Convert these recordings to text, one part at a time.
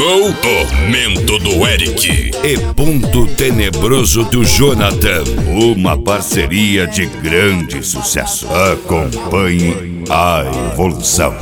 Chegou Tormento do Eric e Ponto Tenebroso do Jonathan. Uma parceria de grande sucesso. Acompanhe a evolução.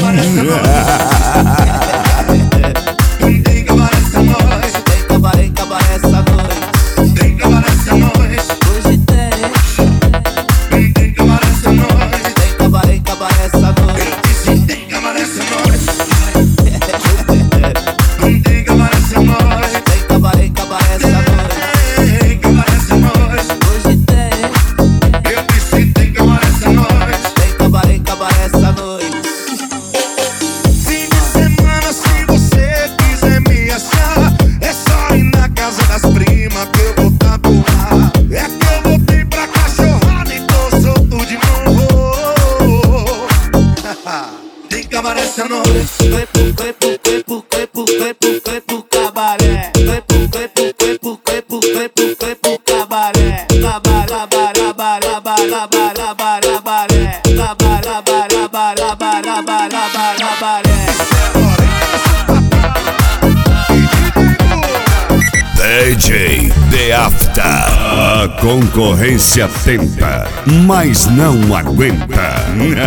DJ The After. A concorrência tenta, mas não aguenta.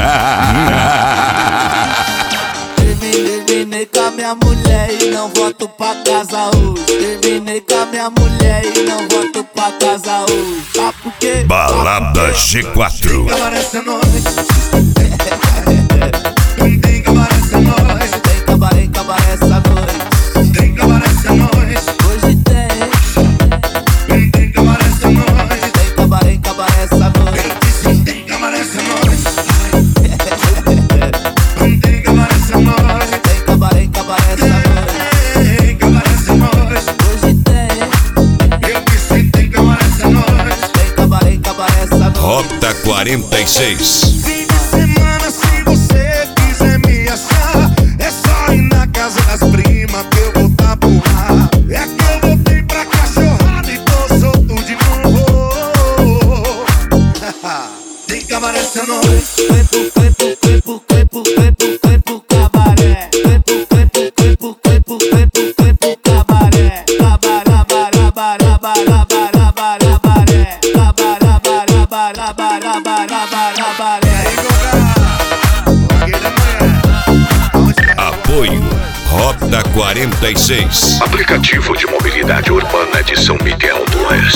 Terminei com a minha mulher e não volto pra casa hoje. Terminei com a minha mulher e não volto pra casa hoje. Sabe por quê? Balada G4. Rota 46. Fim de semana, se você quiser me achar, é só ir na casa das primas que eu vou tabuar. É que eu voltei pra cachorrada e tô solto de novo. Tem cabaré essa noite. Foi pro cabaré. Foi pro cabaré. Apoio Rota 46. Aplicativo de mobilidade urbana de São Miguel do Oeste.